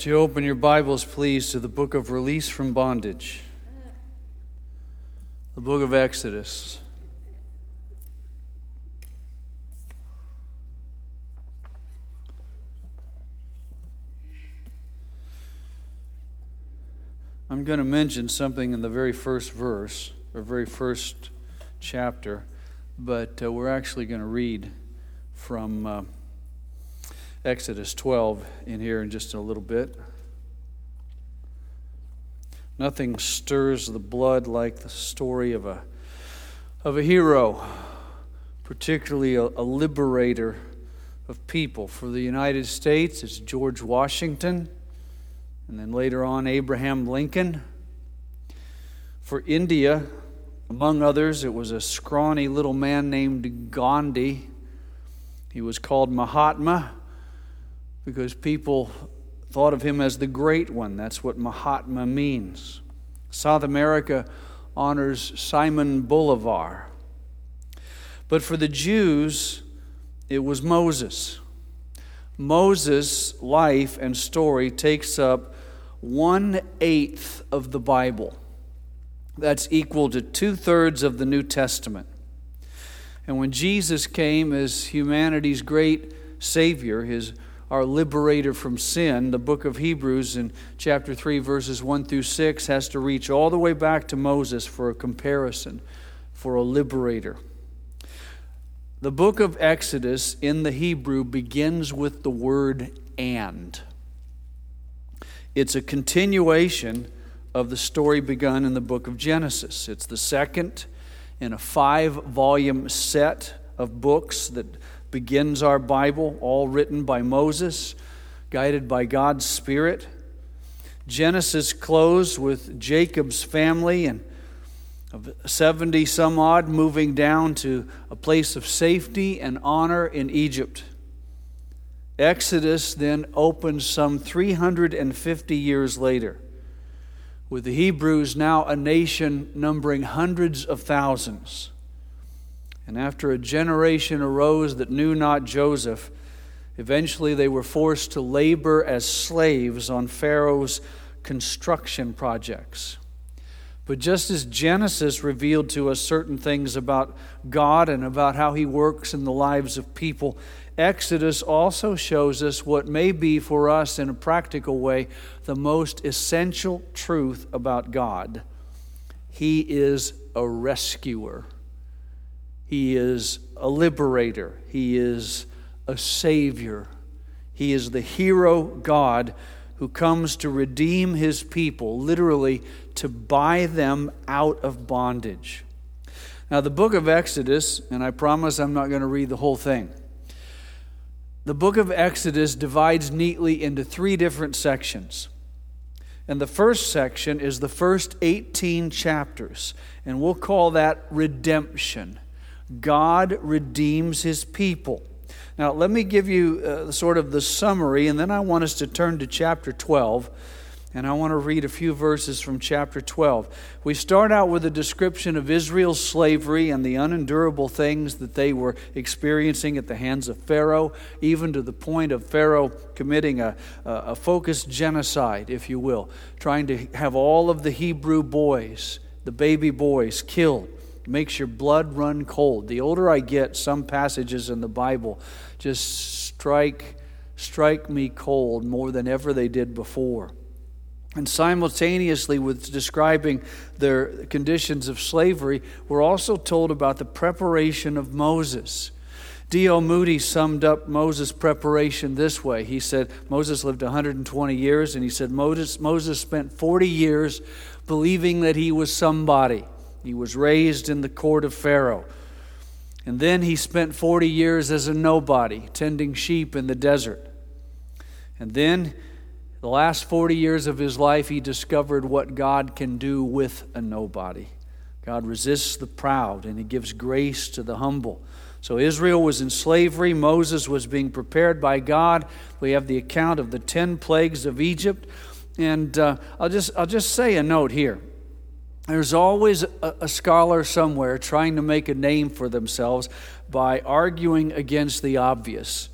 Would you open your Bibles, please, to the book of Release from Bondage, the book of Exodus. I'm going to mention something in the very first verse, or very first chapter, but we're actually going to read from Exodus 12 in here in just a little bit. Nothing stirs the blood like the story of a hero, particularly a liberator of people. For the United States, it's George Washington, and then later on Abraham Lincoln. For India, among others, it was a scrawny little man named Gandhi. He was called Mahatma because people thought of him as the great one. That's what Mahatma means. South America honors Simon Bolivar. But for the Jews, it was Moses. Moses' life and story takes up 1/8 of the Bible. That's equal to 2/3 of the New Testament. And when Jesus came as humanity's great Savior, our liberator from sin, the book of Hebrews in chapter 3, verses 1 through 6, has to reach all the way back to Moses for a comparison, for a liberator. The book of Exodus in the Hebrew begins with the word "and." It's a continuation of the story begun in the book of Genesis. It's the second in a 5-volume set of books that begins our Bible, all written by Moses, guided by God's Spirit. Genesis closed with Jacob's family and of 70 some odd moving down to a place of safety and honor in Egypt. Exodus then opens some 350 years later, with the Hebrews now a nation numbering hundreds of thousands. And after a generation arose that knew not Joseph, eventually they were forced to labor as slaves on Pharaoh's construction projects. But just as Genesis revealed to us certain things about God and about how He works in the lives of people, Exodus also shows us what may be for us in a practical way the most essential truth about God. He is a rescuer. He is a liberator. He is a savior. He is the hero God who comes to redeem His people, literally to buy them out of bondage. Now, the book of Exodus, and I promise I'm not going to read the whole thing. The book of Exodus divides neatly into 3 different sections. And the first section is the first 18 chapters, and we'll call that redemption. God redeems His people. Now, let me give you sort of the summary, and then I want us to turn to chapter 12, and I want to read a few verses from chapter 12. We start out with a description of Israel's slavery and the unendurable things that they were experiencing at the hands of Pharaoh, even to the point of Pharaoh committing a focused genocide, if you will, trying to have all of the Hebrew boys, the baby boys, killed. It makes your blood run cold. The older I get, some passages in the Bible just strike me cold more than ever they did before. And simultaneously with describing their conditions of slavery, we're also told about the preparation of Moses. D.L. Moody summed up Moses' preparation this way. He said Moses lived 120 years, and he said Moses spent 40 years believing that he was somebody. He was raised in the court of Pharaoh. And then he spent 40 years as a nobody, tending sheep in the desert. And then the last 40 years of his life, he discovered what God can do with a nobody. God resists the proud, and He gives grace to the humble. So Israel was in slavery. Moses was being prepared by God. We have the account of the 10 plagues of Egypt. And I'll just say a note here. There's always a scholar somewhere trying to make a name for themselves by arguing against the obvious.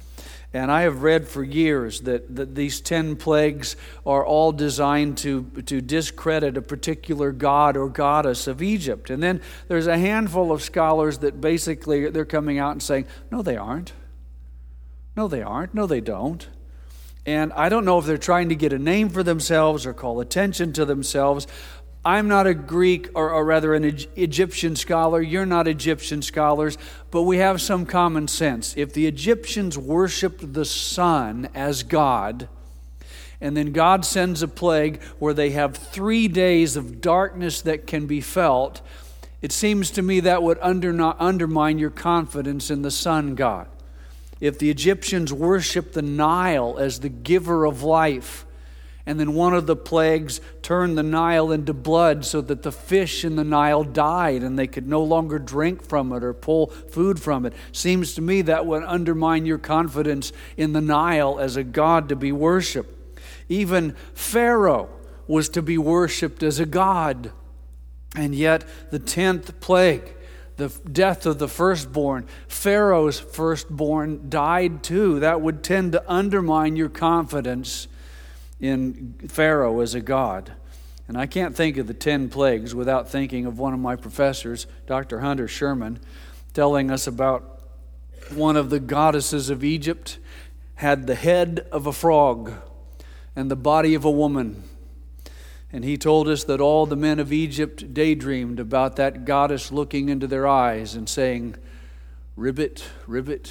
And I have read for years that these 10 plagues are all designed to discredit a particular god or goddess of Egypt. And then there's a handful of scholars that basically they're coming out and saying, no, they aren't. No, they aren't. No, they don't. And I don't know if they're trying to get a name for themselves or call attention to themselves. I'm not a Greek, or rather an Egyptian scholar. You're not Egyptian scholars, but we have some common sense. If the Egyptians worshiped the sun as God, and then God sends a plague where they have 3 days of darkness that can be felt, it seems to me that would undermine your confidence in the sun god. If the Egyptians worshiped the Nile as the giver of life, and then one of the plagues turned the Nile into blood so that the fish in the Nile died and they could no longer drink from it or pull food from it. Seems to me that would undermine your confidence in the Nile as a god to be worshipped. Even Pharaoh was to be worshipped as a god. And yet the 10th plague, the death of the firstborn, Pharaoh's firstborn died too. That would tend to undermine your confidence in Pharaoh as a god. And I can't think of the 10 plagues without thinking of one of my professors, Dr. Hunter Sherman, telling us about one of the goddesses of Egypt had the head of a frog and the body of a woman. And he told us that all the men of Egypt daydreamed about that goddess looking into their eyes and saying, "Ribbit, ribbit."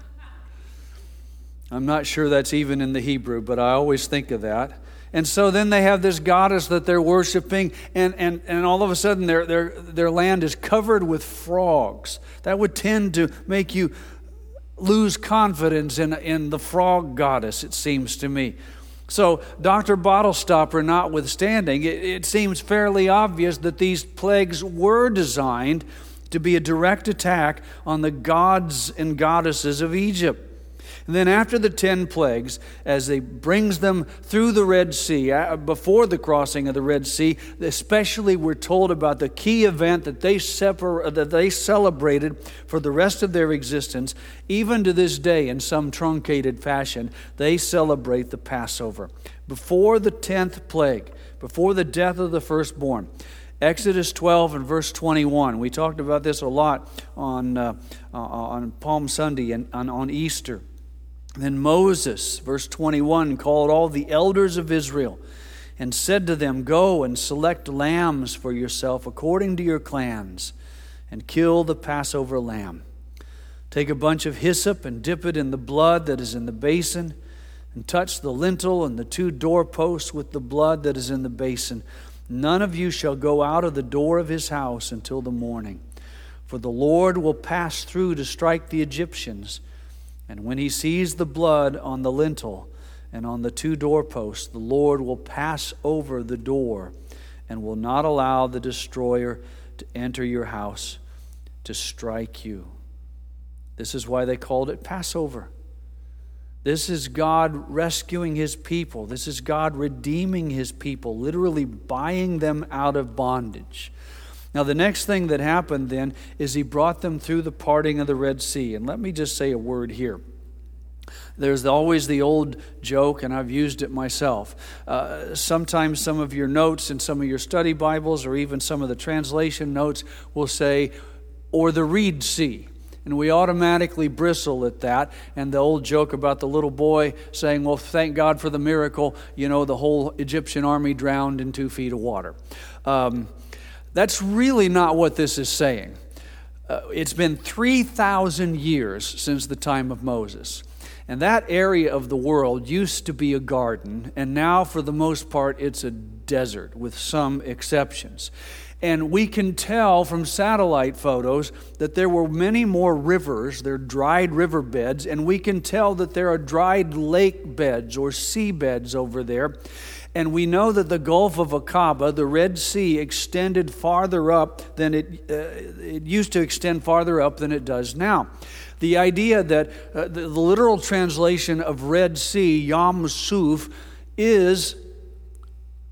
I'm not sure that's even in the Hebrew, but I always think of that. And so then they have this goddess that they're worshiping, and all of a sudden their land is covered with frogs. That would tend to make you lose confidence in the frog goddess, it seems to me. So Dr. Bottlestopper notwithstanding, it seems fairly obvious that these plagues were designed to be a direct attack on the gods and goddesses of Egypt. And then after the 10 plagues, as they brings them through the Red Sea, before the crossing of the Red Sea, especially we're told about the key event that they celebrated for the rest of their existence. Even to this day, in some truncated fashion, they celebrate the Passover. Before the 10th plague, before the death of the firstborn, Exodus 12 and verse 21. We talked about this a lot on Palm Sunday and on Easter. Then Moses, verse 21, called all the elders of Israel and said to them, "Go and select lambs for yourself according to your clans and kill the Passover lamb. Take a bunch of hyssop and dip it in the blood that is in the basin and touch the lintel and the 2 doorposts with the blood that is in the basin. None of you shall go out of the door of his house until the morning. For the Lord will pass through to strike the Egyptians. And when he sees the blood on the lintel and on the 2 doorposts, the Lord will pass over the door and will not allow the destroyer to enter your house to strike you." This is why they called it Passover. This is God rescuing his people. This is God redeeming his people, literally buying them out of bondage. Now, the next thing that happened then is he brought them through the parting of the Red Sea. And let me just say a word here. There's always the old joke, and I've used it myself. Sometimes some of your notes in some of your study Bibles or even some of the translation notes will say, "or the Reed Sea." And we automatically bristle at that. And the old joke about the little boy saying, "well, thank God for the miracle. The whole Egyptian army drowned in 2 feet of water." That's really not what this is saying. It's been 3,000 years since the time of Moses. And that area of the world used to be a garden, and now for the most part it's a desert with some exceptions. And we can tell from satellite photos that there were many more rivers, they're dried river beds, and we can tell that there are dried lake beds or sea beds over there. And we know that the Gulf of Aqaba, the Red Sea, extended farther up than it used to extend farther up than it does now. The idea that the literal translation of Red Sea, Yam Suf, is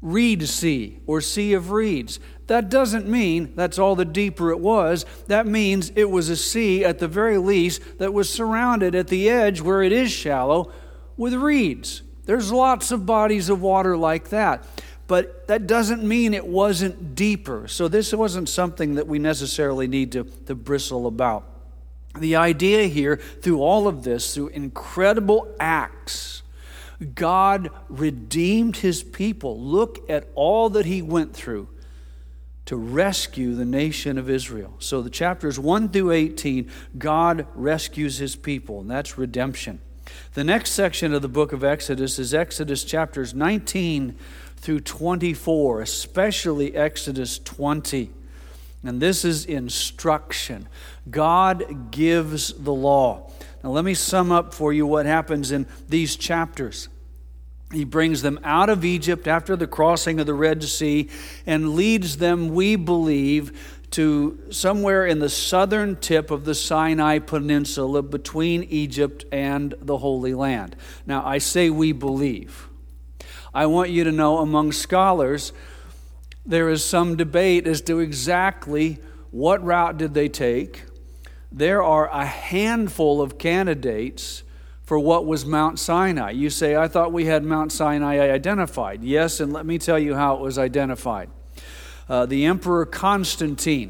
Reed Sea or Sea of Reeds. That doesn't mean that's all the deeper it was. That means it was a sea, at the very least, that was surrounded at the edge where it is shallow with reeds. There's lots of bodies of water like that. But that doesn't mean it wasn't deeper. So this wasn't something that we necessarily need to bristle about. The idea here, through all of this, through incredible acts, God redeemed His people. Look at all that He went through to rescue the nation of Israel. So the chapters 1 through 18, God rescues His people, and that's redemption. The next section of the book of Exodus is Exodus chapters 19 through 24, especially Exodus 20. And this is instruction. God gives the law. Now let me sum up for you what happens in these chapters. He brings them out of Egypt after the crossing of the Red Sea and leads them, we believe, to somewhere in the southern tip of the Sinai Peninsula between Egypt and the Holy Land. Now, I say we believe. I want you to know among scholars, there is some debate as to exactly what route did they take. There are a handful of candidates for what was Mount Sinai. You say, I thought we had Mount Sinai identified. Yes, and let me tell you how it was identified. The Emperor Constantine.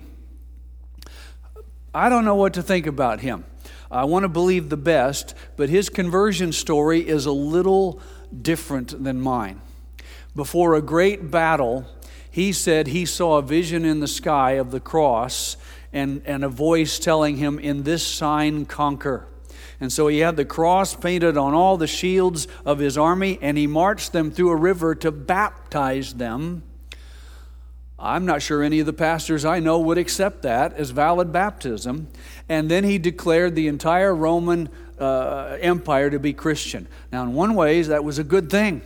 I don't know what to think about him. I want to believe the best, but his conversion story is a little different than mine. Before a great battle, he said he saw a vision in the sky of the cross and a voice telling him, in this sign conquer. And so he had the cross painted on all the shields of his army, and he marched them through a river to baptize them. I'm not sure any of the pastors I know would accept that as valid baptism. And then he declared the entire Roman Empire to be Christian. Now, in one way, that was a good thing.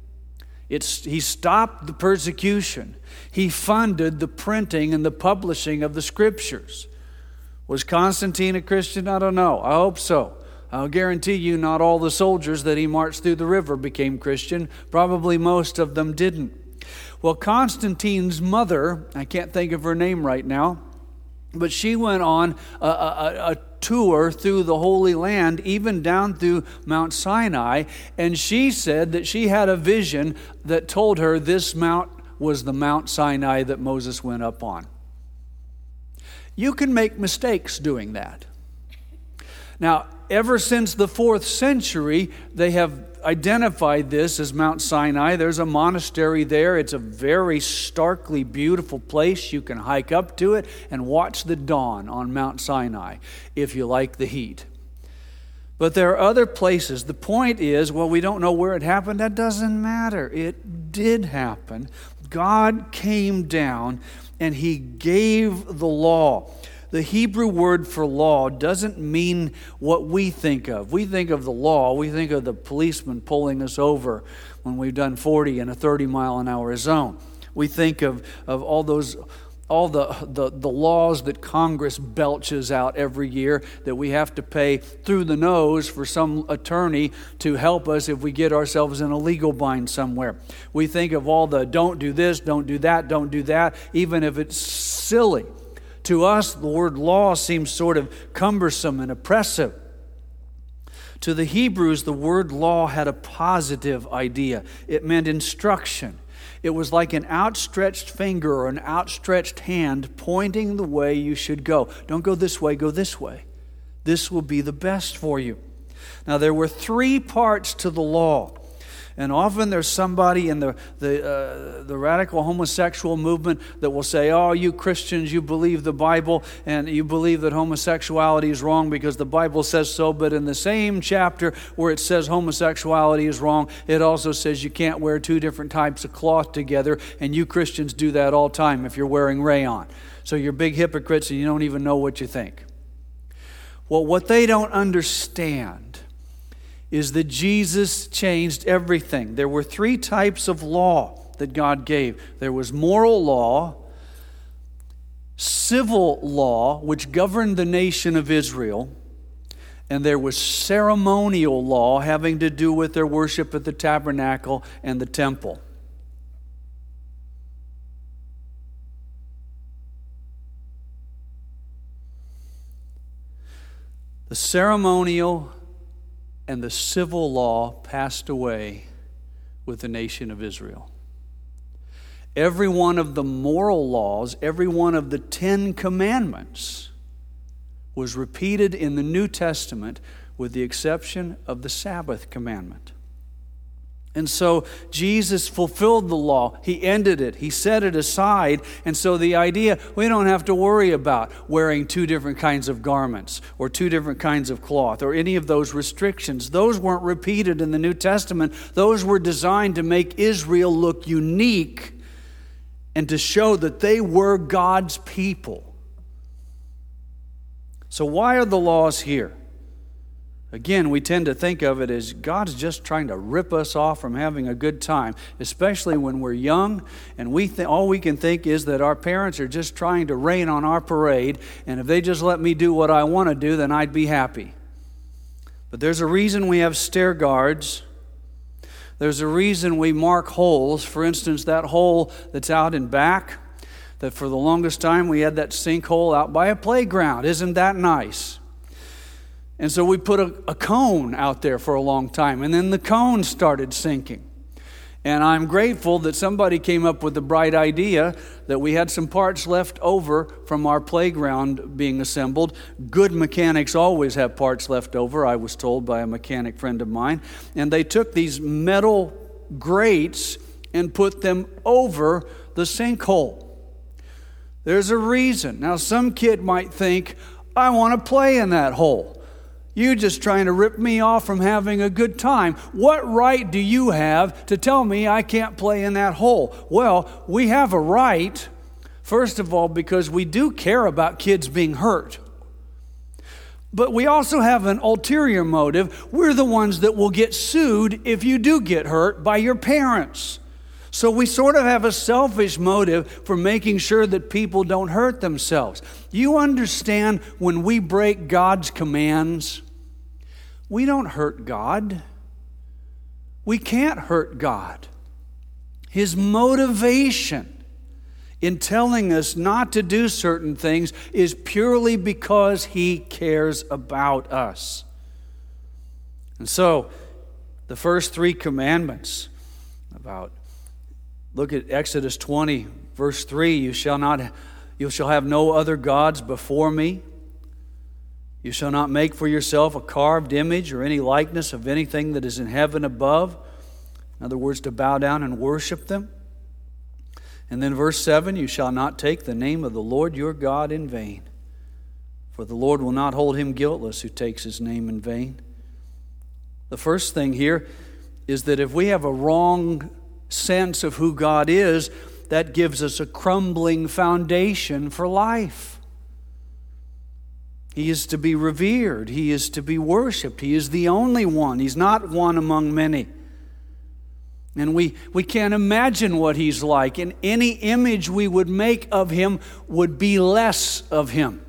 He stopped the persecution. He funded the printing and the publishing of the Scriptures. Was Constantine a Christian? I don't know. I hope so. I'll guarantee you not all the soldiers that he marched through the river became Christian. Probably most of them didn't. Well, Constantine's mother, I can't think of her name right now, but she went on a tour through the Holy Land, even down through Mount Sinai, and she said that she had a vision that told her this mount was the Mount Sinai that Moses went up on. You can make mistakes doing that. Now, ever since the 4th century, they have identified this as Mount Sinai. There's a monastery there. It's a very starkly beautiful place. You can hike up to it and watch the dawn on Mount Sinai if you like the heat. But there are other places. The point is, well, we don't know where it happened. That doesn't matter. It did happen. God came down and He gave the law. The Hebrew word for law doesn't mean what we think of. We think of the law, we think of the policeman pulling us over when we've done 40 in a 30-mile-an-hour zone. We think of all the laws that Congress belches out every year that we have to pay through the nose for some attorney to help us if we get ourselves in a legal bind somewhere. We think of all the don't do this, don't do that, even if it's silly. To us, the word law seems sort of cumbersome and oppressive. To the Hebrews, the word law had a positive idea. It meant instruction. It was like an outstretched finger or an outstretched hand pointing the way you should go. Don't go this way, go this way. This will be the best for you. Now, there were 3 parts to the law. And often there's somebody in the radical homosexual movement that will say, oh, you Christians, you believe the Bible and you believe that homosexuality is wrong because the Bible says so. But in the same chapter where it says homosexuality is wrong, it also says you can't wear 2 different types of cloth together. And you Christians do that all the time if you're wearing rayon. So you're big hypocrites and you don't even know what you think. Well, what they don't understand is that Jesus changed everything. There were 3 types of law that God gave. There was moral law, civil law, which governed the nation of Israel, and there was ceremonial law having to do with their worship at the tabernacle and the temple. The ceremonial and the civil law passed away with the nation of Israel. Every one of the moral laws, every one of the 10 commandments was repeated in the New Testament with the exception of the Sabbath commandment. And so Jesus fulfilled the law. He ended it. He set it aside. And so the idea, we don't have to worry about wearing 2 different kinds of garments or 2 different kinds of cloth or any of those restrictions. Those weren't repeated in the New Testament. Those were designed to make Israel look unique and to show that they were God's people. So why are the laws here? Again, we tend to think of it as God's just trying to rip us off from having a good time, especially when we're young, and all we can think is that our parents are just trying to rain on our parade, and if they just let me do what I want to do, then I'd be happy. But there's a reason we have stair guards. There's a reason we mark holes. For instance, that hole that's out in back, that for the longest time we had that sinkhole out by a playground. Isn't that nice? And so we put a cone out there for a long time, and then the cone started sinking. And I'm grateful that somebody came up with the bright idea that we had some parts left over from our playground being assembled. Good mechanics always have parts left over, I was told by a mechanic friend of mine. And they took these metal grates and put them over the sinkhole. There's a reason. Now, some kid might think, I want to play in that hole. You're just trying to rip me off from having a good time. What right do you have to tell me I can't play in that hole? Well, we have a right, first of all, because we do care about kids being hurt. But we also have an ulterior motive. We're the ones that will get sued if you do get hurt by your parents. So we sort of have a selfish motive for making sure that people don't hurt themselves. You understand, when we break God's commands, we don't hurt God. We can't hurt God. His motivation in telling us not to do certain things is purely because He cares about us. And so, the first 3 commandments look at Exodus 20, verse 3. You shall have no other gods before me. You shall not make for yourself a carved image or any likeness of anything that is in heaven above. In other words, to bow down and worship them. And then verse 7, you shall not take the name of the Lord your God in vain. For the Lord will not hold him guiltless who takes His name in vain. The first thing here is that if we have a wrong sense of who God is, that gives us a crumbling foundation for life. He is to be revered. He is to be worshiped. He is the only one. He's not one among many. And we can't imagine what He's like. And any image we would make of Him would be less of Him.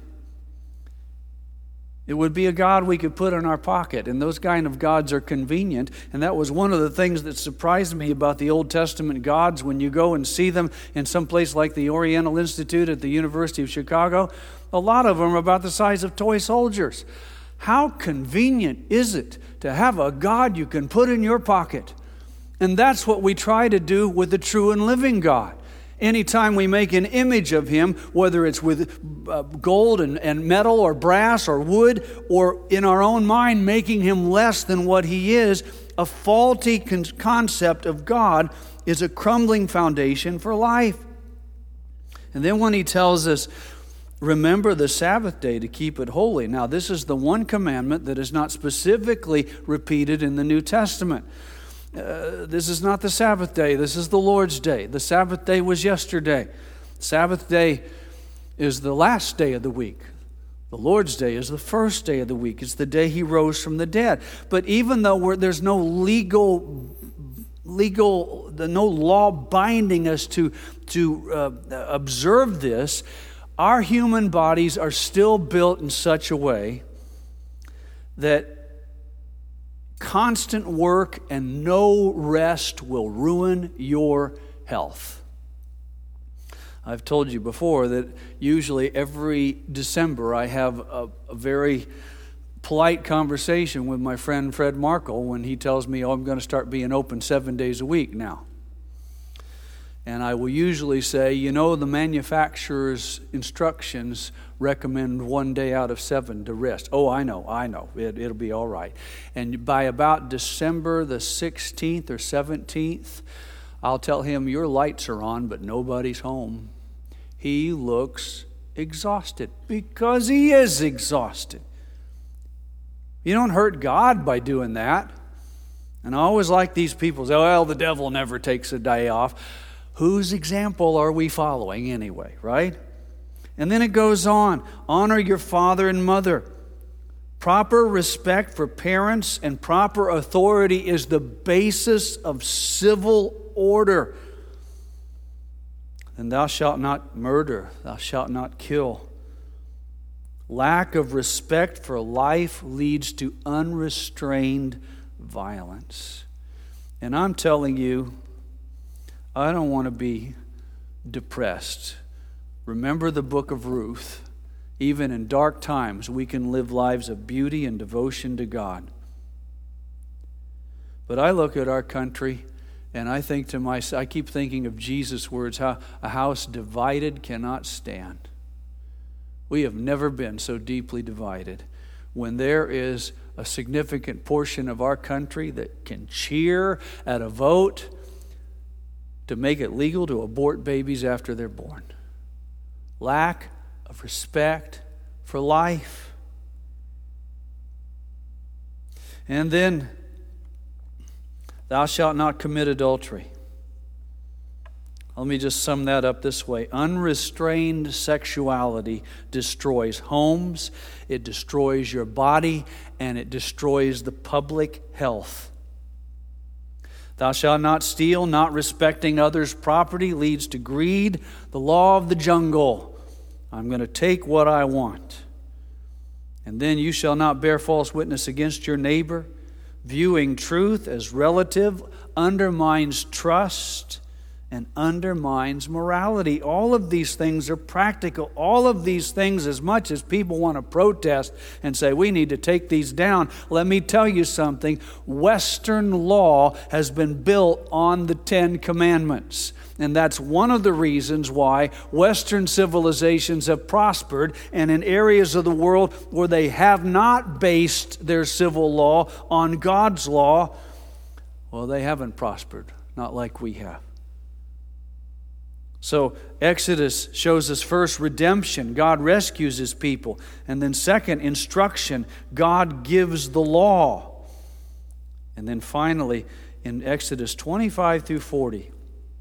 It would be a God we could put in our pocket. And those kind of gods are convenient. And that was one of the things that surprised me about the Old Testament gods. When you go and see them in some place like the Oriental Institute at the University of Chicago, a lot of them are about the size of toy soldiers. How convenient is it to have a God you can put in your pocket? And that's what we try to do with the true and living God. Anytime we make an image of Him, whether it's with gold and metal or brass or wood, or in our own mind making Him less than what He is, a faulty concept of God is a crumbling foundation for life. And then when He tells us, remember the Sabbath day to keep it holy. Now, this is the one commandment that is not specifically repeated in the New Testament. This is not the Sabbath day. This is the Lord's day. The Sabbath day was yesterday. Sabbath day is the last day of the week. The Lord's day is the first day of the week. It's the day He rose from the dead. But even though there's no no law binding us to observe this, our human bodies are still built in such a way that constant work and no rest will ruin your health. I've told you before that usually every December I have a very polite conversation with my friend Fred Markle when he tells me, I'm going to start being open 7 days a week now. And I will usually say, the manufacturer's instructions recommend 1 day out of 7 to rest. Oh, I know. It'll be all right. And by about December the 16th or 17th, I'll tell him, your lights are on, but nobody's home. He looks exhausted because he is exhausted. You don't hurt God by doing that. And I always like these people say, well, the devil never takes a day off. Whose example are we following anyway, right? And then it goes on. Honor your father and mother. Proper respect for parents and proper authority is the basis of civil order. And thou shalt not murder, thou shalt not kill. Lack of respect for life leads to unrestrained violence. And I'm telling you, I don't want to be depressed. Remember the book of Ruth. Even in dark times, we can live lives of beauty and devotion to God. But I look at our country and I think to myself, I keep thinking of Jesus' words, how a house divided cannot stand. We have never been so deeply divided. When there is a significant portion of our country that can cheer at a vote to make it legal to abort babies after they're born. Lack of respect for life. And then, thou shalt not commit adultery. Let me just sum that up this way. Unrestrained sexuality destroys homes, it destroys your body, and it destroys the public health. Thou shalt not steal, not respecting others' property leads to greed, the law of the jungle. I'm going to take what I want. And then you shall not bear false witness against your neighbor. Viewing truth as relative undermines trust and undermines morality. All of these things are practical. All of these things, as much as people want to protest and say, we need to take these down, let me tell you something. Western law has been built on the 10 Commandments. And that's one of the reasons why Western civilizations have prospered, and in areas of the world where they have not based their civil law on God's law, well, they haven't prospered, not like we have. So Exodus shows us first redemption. God rescues His people. And then second, instruction. God gives the law. And then finally, in Exodus 25 through 40,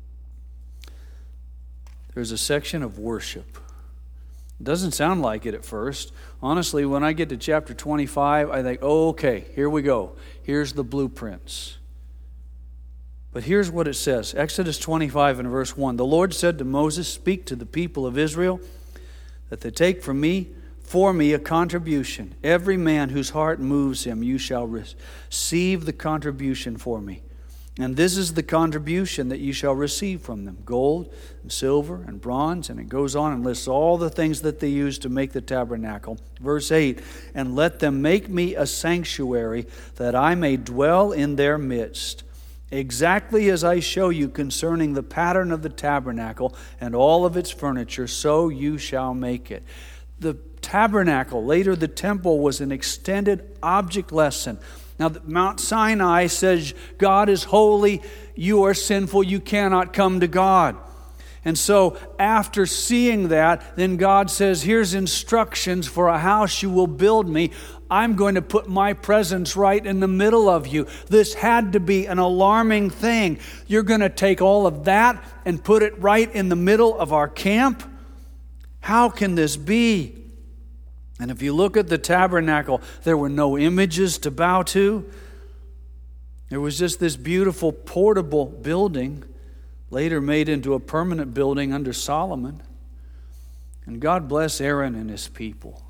there's a section of worship. It doesn't sound like it at first. Honestly, when I get to chapter 25, I think, oh, okay, here we go. Here's the blueprints. But here's what it says. Exodus 25 and verse 1. The Lord said to Moses, speak to the people of Israel that they take for me a contribution. Every man whose heart moves him, you shall receive the contribution for me. And this is the contribution that you shall receive from them. Gold and silver and bronze. And it goes on and lists all the things that they used to make the tabernacle. Verse 8. And let them make me a sanctuary that I may dwell in their midst. Exactly as I show you concerning the pattern of the tabernacle and all of its furniture, so you shall make it. The tabernacle, later the temple, was an extended object lesson. Now, Mount Sinai says God is holy, you are sinful, you cannot come to God. And so after seeing that, then God says, here's instructions for a house you will build me. I'm going to put my presence right in the middle of you. This had to be an alarming thing. You're going to take all of that and put it right in the middle of our camp? How can this be? And if you look at the tabernacle, there were no images to bow to. There was just this beautiful portable building, later made into a permanent building under Solomon. And God bless Aaron and his people.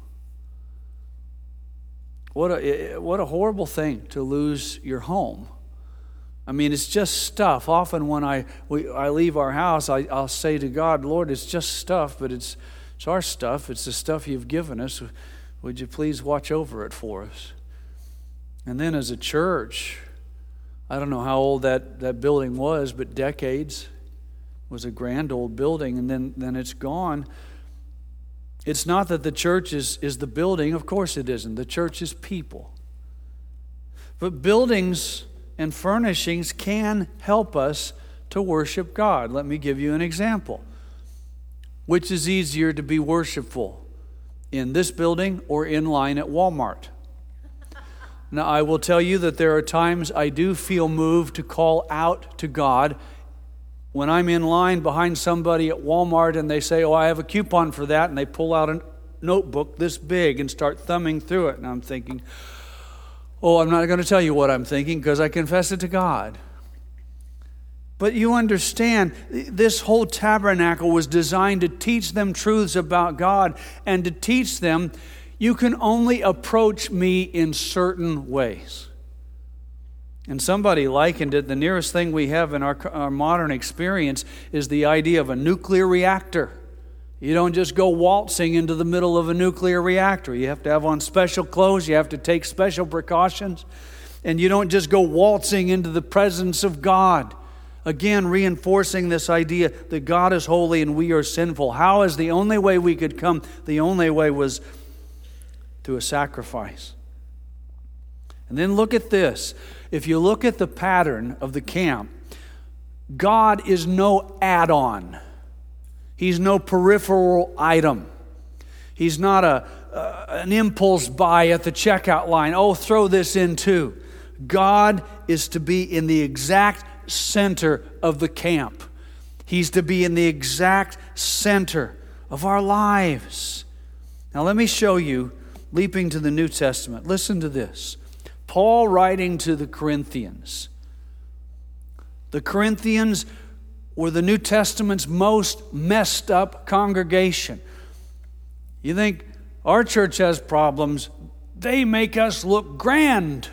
What a horrible thing to lose your home. I mean, it's just stuff. Often when I leave our house, I'll say to God, Lord, it's just stuff, but it's our stuff. It's the stuff you've given us. Would you please watch over it for us? And then as a church, I don't know how old that building was, but decades. It was a grand old building, and then it's gone. It's not that the church is the building. Of course it isn't. The church is people. But buildings and furnishings can help us to worship God. Let me give you an example. Which is easier to be worshipful, in this building or in line at Walmart? Now, I will tell you that there are times I do feel moved to call out to God when I'm in line behind somebody at Walmart and they say, oh, I have a coupon for that, and they pull out a notebook this big and start thumbing through it. And I'm thinking, oh, I'm not going to tell you what I'm thinking because I confess it to God. But you understand, this whole tabernacle was designed to teach them truths about God and to teach them you can only approach me in certain ways. And somebody likened it, the nearest thing we have in our modern experience is the idea of a nuclear reactor. You don't just go waltzing into the middle of a nuclear reactor. You have to have on special clothes. You have to take special precautions. And you don't just go waltzing into the presence of God. Again, reinforcing this idea that God is holy and we are sinful. How is the only way we could come? The only way was through a sacrifice. And then look at this. If you look at the pattern of the camp, God is no add-on. He's no peripheral item. He's not an impulse buy at the checkout line. Oh, throw this in too. God is to be in the exact center of the camp. He's to be in the exact center of our lives. Now let me show you, leaping to the New Testament. Listen to this. Paul writing to the Corinthians. The Corinthians were the New Testament's most messed up congregation. You think our church has problems, they make us look grand.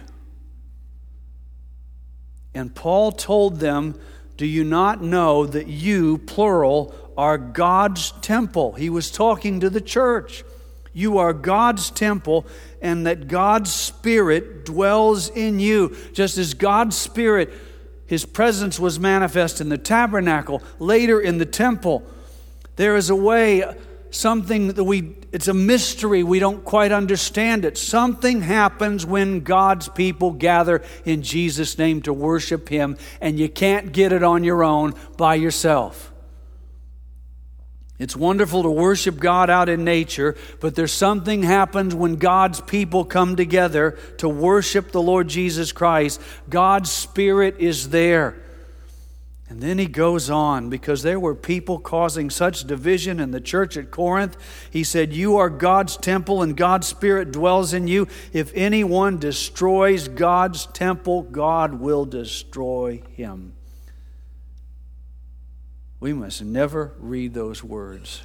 And Paul told them, do you not know that you, plural, are God's temple? He was talking to the church. You are God's temple, and that God's Spirit dwells in you. Just as God's Spirit, His presence was manifest in the tabernacle, later in the temple. There is a way, something that it's a mystery, we don't quite understand it. Something happens when God's people gather in Jesus' name to worship Him, and you can't get it on your own by yourself. It's wonderful to worship God out in nature, but there's something happens when God's people come together to worship the Lord Jesus Christ. God's Spirit is there. And then he goes on, because there were people causing such division in the church at Corinth. He said, you are God's temple and God's Spirit dwells in you. If anyone destroys God's temple, God will destroy him. We must never read those words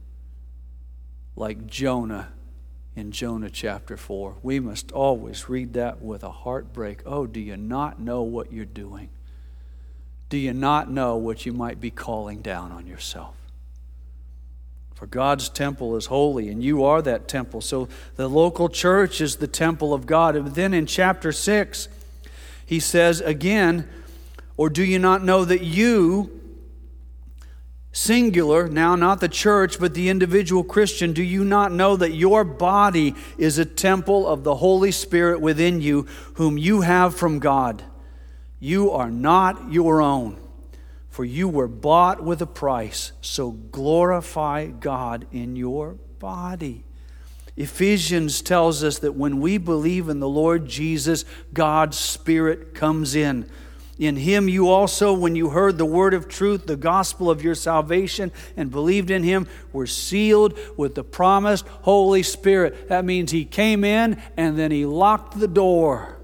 like Jonah in Jonah chapter 4. We must always read that with a heartbreak. Oh, do you not know what you're doing? Do you not know what you might be calling down on yourself? For God's temple is holy, and you are that temple. So the local church is the temple of God. And then in chapter 6, he says again, or do you not know that you, singular, now not the church, but the individual Christian, do you not know that your body is a temple of the Holy Spirit within you, whom you have from God? You are not your own, for you were bought with a price, so glorify God in your body. Ephesians tells us that when we believe in the Lord Jesus, God's Spirit comes in. In Him you also, when you heard the word of truth, the gospel of your salvation, and believed in Him, were sealed with the promised Holy Spirit. That means He came in and then He locked the door.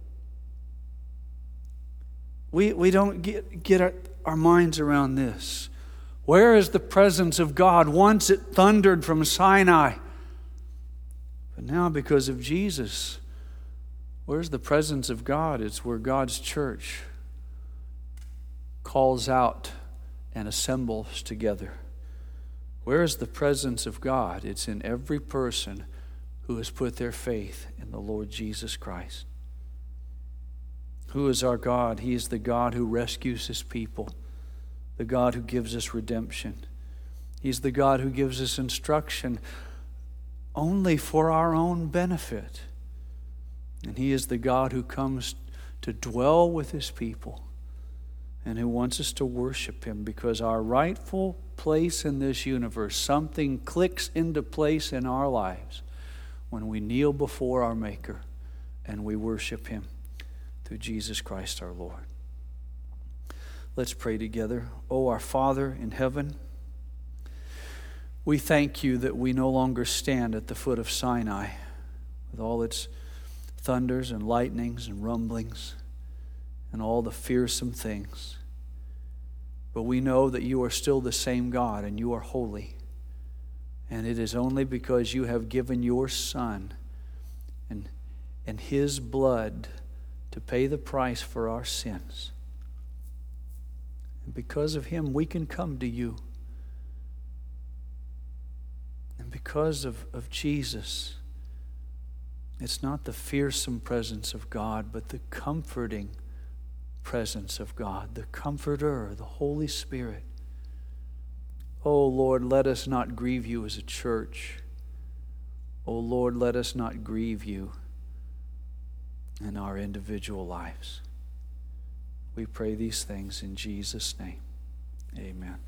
We don't get our minds around this. Where is the presence of God? Once it thundered from Sinai. But now because of Jesus, where's the presence of God? It's where God's church calls out and assembles together. Where is the presence of God? It's in every person who has put their faith in the Lord Jesus Christ. Who is our God? He is the God who rescues His people, the God who gives us redemption. He's the God who gives us instruction only for our own benefit. And He is the God who comes to dwell with His people and who wants us to worship Him, because our rightful place in this universe, something clicks into place in our lives when we kneel before our Maker and we worship Him through Jesus Christ our Lord. Let's pray together. Oh, our Father in heaven, we thank You that we no longer stand at the foot of Sinai with all its thunders and lightnings and rumblings and all the fearsome things. But we know that You are still the same God and You are holy. And it is only because You have given Your Son and His blood to pay the price for our sins. And because of Him, we can come to You. And because of Jesus, it's not the fearsome presence of God, but the comforting presence of God, the Comforter, the Holy Spirit. Oh Lord, let us not grieve You as a church. Oh Lord, let us not grieve You in our individual lives. We pray these things in Jesus' name. Amen.